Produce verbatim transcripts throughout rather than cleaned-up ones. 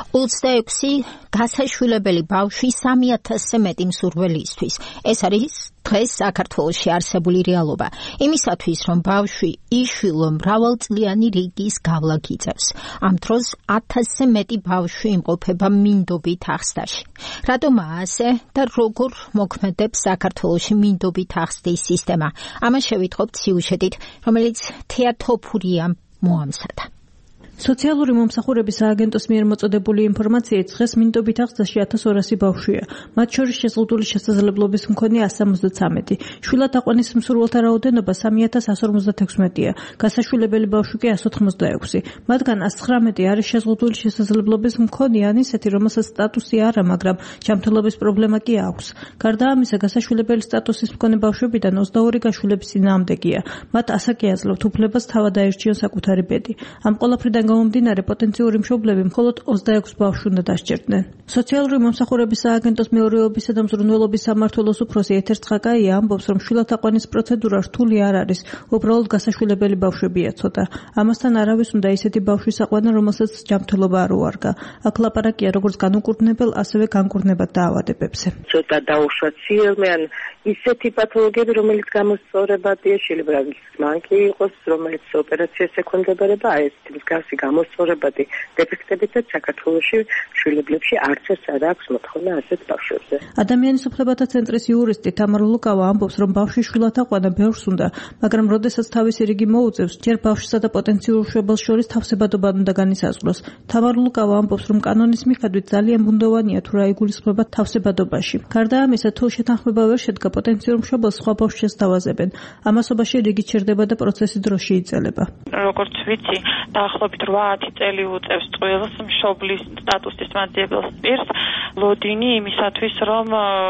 ოცდაექვსი გასაშვილებელი ბავშვი სამი ათასზე მეტი მსურველისთვის. ეს არის დღეს საქართველოში არსებული რეალობა. იმისათვის, რომ ბავშვი იშვილო მრავალწლიანი რიგის გავლა გიწევს. ამ დროს ათასზე მეტი ბავშვი იმყოფება მინდობით აღზრდაში. რატომაა ასე და როგორ მოქმედებს საქართველოში მინდობით აღზრდის სისტემა? ამას შევიტყობთ სიუჟეტით, რომელიც თეა თოფურიამ მოამზადა. სოციალური მომსახურების სააგენტოს მიერ მოწოდებული ინფორმაციით დღეს მინდობით აღზრდაში ათას ორასი ბავშვია. მათ შორის შეზღუდული შესაძლებლობის მქონე ასი ოცდამეტი. შვილად აყვანის მსურველთა რაოდენობა სამი ათას εκατო ორმოცდათექვსმეტია. გასაშვილებელი ბავშვი კი εκατო ოცდაექვსი. მათგან ათას ცხრამეტი არის შეზღუდული შესაძლებლობის მქონე, ან ისეთი, რომელსაც სტატუსი არა, მაგრამ ჯანმრთელობის პრობლემა კი აქვს. გარდა ამისა, გასაშვილებელი სტატუსის მქონე ბავშვებიდან ოცდაორი გაშვილების წინააღმდეგია. მათ ასაკი აძლევთ უფლებას თავად აერჩიონ საკუთარი ბედი. ამ ყველაფრიდან გამომდინარე პოტენციური მშობლები მხოლოდ ოცდაექვსი ბავშვს უნდა დასჯერდნენ. სოციალური მომსახურების სააგენტოს მეურვეობისა და მზრუნველობის სამმართველოს უფროსი ეთერ ცხაკაია ამბობს, რომ შვილად აყვანის პროცედურა რთული არ არის, უბრალოდ გასაშვილებელი ბავშვებია ცოტა. ამასთან არავის უნდა ისეთი ბავშვის აყვანა, რომელსაც ჯანმრთელობა არ უარგა. აქ ლაპარაკია როგორც განუკურნებელ, ასევე განკურნებად დაავადებებზე. ცოტა დაუშვათ სიელმე, ან ისეთი პათოლოგიები, რომელიც გამოსწორებადია, შეიძლება მანკი იყოს, რომელიც ოპერაციას ექვემდებარება, აი ეს მსგავსი გამოსწორებადი დეფექტებითაც საქართველოში შვილებლებში არც ერთ არ აქვს მოთხოვნა ასეთ ბავშვებზე. ადამიანის უფლებათა ცენტრის იურისტი თამარ ლუკავა ამბობს, რომ ბავშვის შვილად აყვანა ბევრს უნდა, მაგრამ როდესაც თავისი რიგი მოუწევს, ჯერ ბავშვსა და პოტენციურ მშობელს შორის თავსებადობა უნდა განისაზღვროს. თამარ ლუკავა ამბობს, რომ კანონის მიხედვით ძალიან ბუნდოვანია თუ რა იგულისხმება თავსებადობაში. გარდა ამისა, თუ შეთანხმება ვერ შედგა, პოტენციურ მშობელს სხვა ბავშვს შესთავაზებენ. ამასობაში რიგი ჩერდება და პროცესი დროში იძელება. როგორც ვიცი, დაახლოებით რვა-ათი წელი უწევს წყვილს მშობლის სტატუსის მაძიებელს პირს ლოდინი იმისათვის, რომ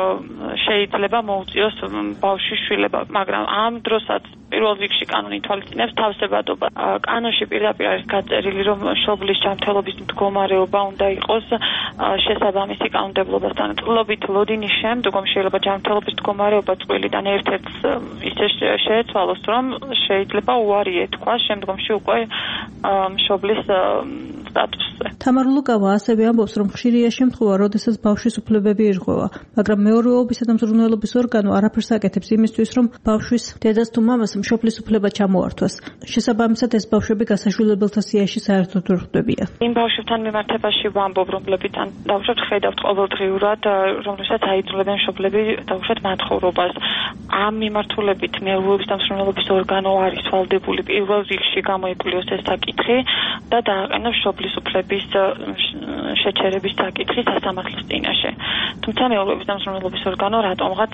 შეიძლება მოუწიოს ბავშვის შვილება, მაგრამ ამ დროსაც პირველ რიგში კანონი თვალისწინებს თავსებადობა. კანონში პირდაპირ არის გაწერილი, რომ მშობლის ჯანმრთელობის მდგომარეობა უნდა იყოს შესაბამისი კანონმდებლობასთან. წყლობით ლოდინის შემდგომ შეიძლება ჯანმრთელობის მდგომარეობა წყვილიდან ერთ-ერთს ისე შეეცვალოს, რომ შეიძლება უარი ეთქვას შემდგომში უკვე მშობლის სტატუსზე. თამარ ლუკავა ასევე ამბობს, რომ ხშირია შემთხვევა, როდესაც ბავშვის უფლებები ირღვევა, მაგრამ მეურვეობისა და მზრუნველობის ორგანო არაფერს აკეთებს იმისთვის, რომ ბავშვის დედას თუ მამას მშობლის უფლება ჩამოართვას. შესაბამისად, ეს ბავშვები გასაშვილებელთა სიაში საერთოდ ვერ ხვდებიან. იმ ბავშვებთან მიმართებაში ვამბობ, რომლებიდან დავუშვათ ხედავთ ყოველდღიურად, რომლებსაც აიძულებენ მშობლები დავუშვათ მათხოვრობას. ამ მიმართულებით მეურვეობის და მზრუნველობის ორგანო არის ვალდებული პირველ რიგში გამოიკლიოს ეს საკითხი და დააყენოს მშობლის უფლების შეჩერების საკითხი სასამართლოს წინაშე. თუმცა მეურვეობის და მზრუნველობის ორგანო რატომღაც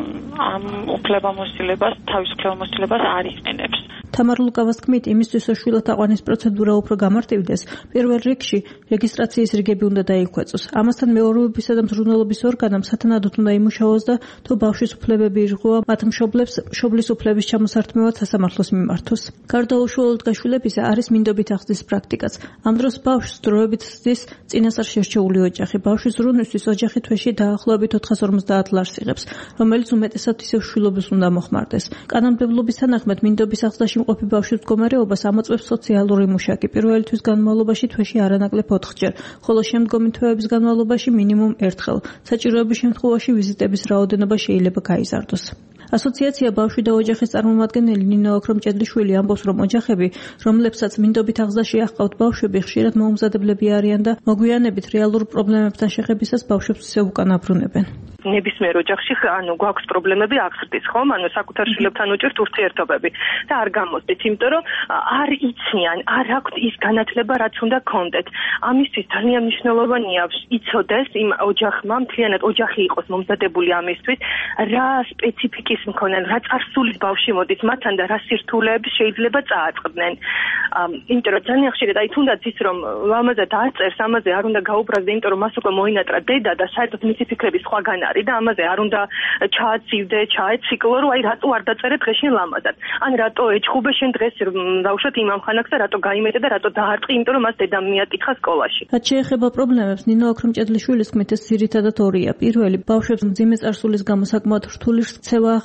ამ უფლებამოსილებას, თავის უფლებამოსილებას არ იყენებს. თამარ ლუკავას თქმით, იმისთვის, რომ შვილად აყვანის პროცედურა უფრო გამარტივდეს, პირველ რიგში რეგისტრაციის რიგები უნდა დაიხვეწოს. ამასთან მეურვეობისა და მზრუნველობის ორგანომ სათანადოდ უნდა იმუშაოს და თუ ბავშვის უფლებები ირღვევა, მათ მშობლებს მშობლის უფლების ჩამოსართმევად სასამართლოს მიმართოს. გარდა უშუალოდ გაშვილებისა არის მინდობით აღზრდის პრაქტიკაც. ამ დროს ბავშვს დროებით ზრდის წინასწარ შერჩეული ოჯახი. ბავშვის ზრუნვისთვის ოჯახი თვეში დაახლოებით ოთხას ორმოცდაათ ლარს იღებს, რომელიც უმეტესად ისევ შვილობის უნდა მოხმარდეს. კანონმდებლობის თანახმად მინდობის აღზრდაში მყოფი ბავშვის მდგომარეობას ამოწმებს სოციალური მუშაკი. პირველი თვის განმავლობაში თვეში არანაკლებ ოთხჯერ, ხოლო შემდგომი თვეების განმავლობაში მინიმუმ ერთხელ. საჭიროების შემთხვევაში ვიზიტების რაოდენობა შეიძლება გაიზარდოს. ასოციაცია ბავშვი და ოჯახის წარმომადგენელი ნინო ოქრომჭედლიშვილი ამბობს, რომ ოჯახები, რომლებსაც მინდობით აღზრდაში აჰყავთ ბავშვები, ხშირად მოუმზადებლები არიან და მოგვიანებით რეალურ პრობლემებთან შეხებისას ბავშვებს ისევ უკან აბრუნებენ. ნებისმიერ ოჯახში ანუ გვაქვს პრობლემები აღზრდის, ხომ? ანუ საკუთარ შვილებთან უჭერთ ურთიერთობები და არ გამოსდით, იმიტომ რომ არ იციან, არ აქვთ ის განათლება, რაც უნდა გქონდეთ. ამისთვის ძალიან მნიშვნელოვანია იცოდეს იმ ოჯახმა, მთლიანად ოჯახი იყოს მომზადებული ამისთვის, რა სპეციფიკის მქონენ, რა წარსულის ბავშვი მოდის მათთან და რა სირთულეები შეიძლება წააწყდნენ. იმიტომ რომ ძალიან ხშირად აი თუნდაც ის რომ ამაზე დააწერს, ამაზე არ უნდა გაუბრალდე, იმიტომ რომ მას უკვე მოინატრა დედა და საერთოდ მისი ფიქრები სხვაგან არის და ამაზე არ უნდა ჩააცივდე, ჩაეციკლო, რომ აი რატო არ დაწერე დღეშენ ლამაზად. ან რატო ეჩხუბე შენ დღეს დავუშვათ იმ ამხანაგს და რატო გაიმეტე და რატო დაარტყი, იმიტომ რომ მას დედამ მიაკითხა სკოლაში. რაც შეეხება პრობლემებს, ნინო ოქრომჭედლიშვილის თქმით, ეს ძირითადად ორია. პირველი, ბავშვებს მძიმე წარსულის გამო საკმაოდ რთული ქცევა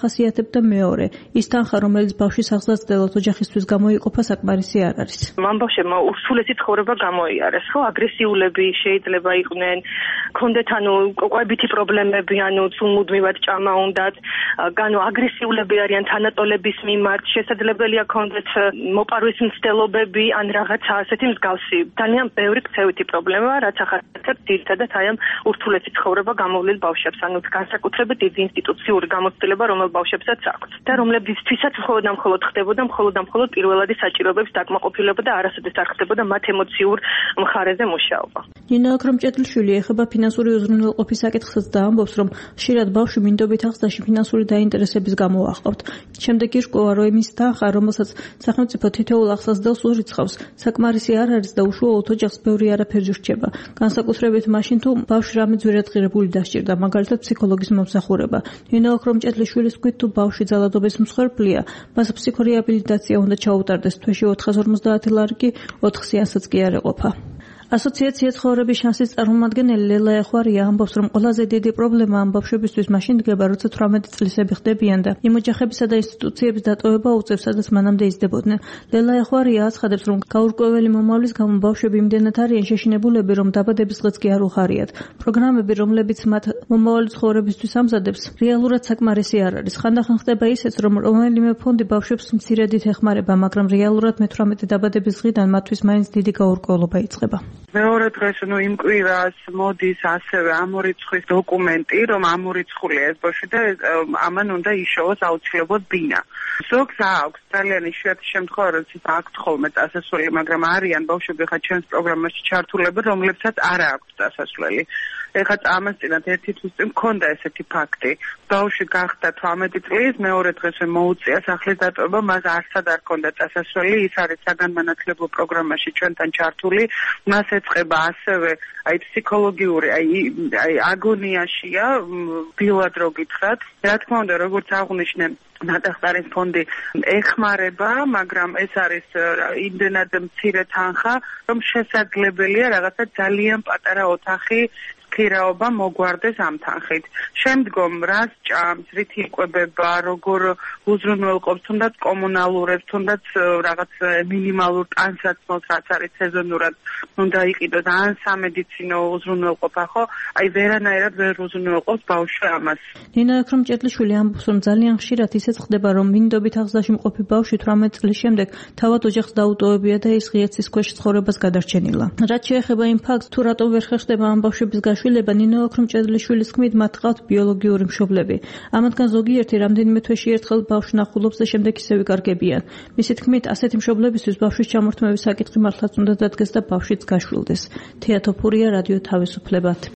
ახასიათებდა მეორე. ის თანხა, რომელიც ბავშვის აღზრდელად ოჯახისთვის გამოიყოფა, საკმარისი არ არის. ამ ბავშვებმა ურთულესი ცხოვრება გამოიარეს, ხო? აგრესიულები შეიძლება იყვნენ, ქონდეთ ანუ ყვებითი პრობლემები, ანუ მუდმივად ჭამა უნდათ, ანუ აგრესიულები არიან თანატოლების მიმართ, შესაძლებელია ქონდეთ მოპარვის მცდელობები, ან რაღაცა ასეთი მსგავსი. ძალიან ბევრი ქცევითი პრობლემაა, რაც ახასიათებს ძირითადად აი ამ ურთულესი ცხოვრება გამოვლილ ბავშვებს, ანუ განსაკუთრებით დიდი ინსტიტუციური გამოცდილება, რომელ ბავშვებსაც აქვთ და რომლებიცთვისაც მხოლოდ და მხოლოდ ხდებოდა მხოლოდ და მხოლოდ პირველადი საჭიროებების დაკმაყოფილება და არასოდეს არ ხდებოდა მათ ემოციურ მხარეზე მუშაობა. ნინა ოქრომჭედლიშვილი ეხება ფინანსური უზრუნველყოფის საკითხსაც და ამბობს, რომ ხშირად ბავშვი მინდობით აღზრდაში ფინანსური დაინტერესების გამო აყავთ. შემდეგ ირკვევა, რომ იმის თანხა, რომელსაც სახელმწიფო თითოეულ აღზრდელს ურიცხავს, საკმარისი არ არის და უშუალოდ ოჯახს ბევრი არაფერი რჩება. განსაკუთრებით მაშინ, თუ ბავშვი რამე ძვირადღირებული დასჭირდა, მაგალითად ფსიქოლოგის მომსახურება. ნინა ოქრომჭედლიშვილის თქმით, თუ ბავშვი ძალადობის მსხვერპლია, მას ფსიქორეაბილიტაცია უნდა ჩაუტარდეს თვეში ოთხას ორმოცდაათი ლარი კი ოთხ სეანსად კი არ ეყოფა. ასოციაცია ცხოვრების შანსის წარმომადგენელი ლელა ეხვარია ამბობს, რომ ყველაზე დიდი პრობლემა ამ ბავშვებისთვის მაშინ დგება, როცა თვრამეტი წლისები ხდებიან და იმ ოჯახებისა და ინსტიტუციების დატოვება უწევს, სადაც მანამდე იზრდებოდნენ. ლელა ეხვარია აცხადებს, რომ გაურკვეველი მომავლის გამო ბავშვები იმდენად არიან შეშინებულები, რომ დაბადების დღეც კი არ უხარიათ. პროგრამები, რომლებიც მათ მომავალი ცხოვრებისთვის ამზადებს, რეალურად საკმარისი არ არის. ხანდახან ხდება ისეც, რომ რომელიმე ფონდი ბავშვებს მცირედით ეხმარება, მაგრამ რეალურად მეთვრამეტე დაბადების დღიდან მათთვის მაინც დიდი გაურკვევლობა იწყება. მეორე დღეს ნუ იმ კვირას მოდის ასევე ამ რიცხვის დოკუმენტი, რომ ამ რიცხვია ეს ბავშვი და ამან უნდა იშოვოს აუცილებლად ბინა. ზოგს აქვს ძალიან იშვიათი შემთხვევა, როდესაც აქვთ ხოლმე წასასვლელი, მაგრამ არიან ბავშვები ხა ჩვენს პროგრამაში ჩართულები, რომლებსაც არ აქვს წასასვლელი. ეხლა ამას წინათ ერთი თვის წინ მქონდა ესეთი ფაქტი. ბავშვი გახდა თვრამეტი წლის, მეორე დღესვე მოუწია სახლის დატოვება, მას არსად არ ჰქონდა წასასვლელი, ის არის საგანმანათლებლო პროგრამაში ჩვენთან ჩართული. მას ეწყება ასევე აი ფსიქოლოგიური, აი აი აგონიაშია, დილად რო გითხრათ. რა თქმა უნდა, როგორც აღვნიშნე, ნატახტარის ფონდი ეხმარება, მაგრამ ეს არის იმდენად მცირე თანხა, რომ შესაძლებელია რაღაცა ძალიან პატარა ოთახი ხირაობა მოგვარდეს ამ თანხით. შემდგომ რას ჭამს, რით იკვებება, როგორ უზრუნველყოფს, თუნდაც კომუნალურებს, თუნდაც რაღაც მინიმალურ ტანსაცმელს, რაც არის სეზონურად უნდა იყიდოს, ან სამედიცინო უზრუნველყოფა, ხო? აი ვერანაირად ვერ უზრუნველყოფს ბავშვი ამას. ნინა ოქრომჭედლიშვილი ამბობს, რომ ძალიან ხშირად ისეც ხდება, რომ მინდობით აღზრდაში მყოფი ბავშვი თვრამეტი წლის შემდეგ თავად ოჯახს დაუტოვებია და ის ღიაცის ქვეშ ცხოვრებას გადარჩენილა. რაც შეეხება იმ ფაქტს, თუ რატომ ვერ ხერხდება ამ ბავშვების გაშვილება, ნინა ოქრომჭედლიშვილის თქმით, მათ ჰყავთ ბიოლოგიური მშობლები. ამათგან ზოგიერთი რამდენიმე თვეში ერთხელ ბავშვს ნახულობს და შემდეგ ისევ იკარგებიან. მისი თქმით, ასეთი მშობლებისთვის ბავშვის ჩამორთმევის საკითხი მართლაც უნდა დადგეს და ბავშვიც გაშვილდეს. თეატოფურია, რადიო თავისუფლება.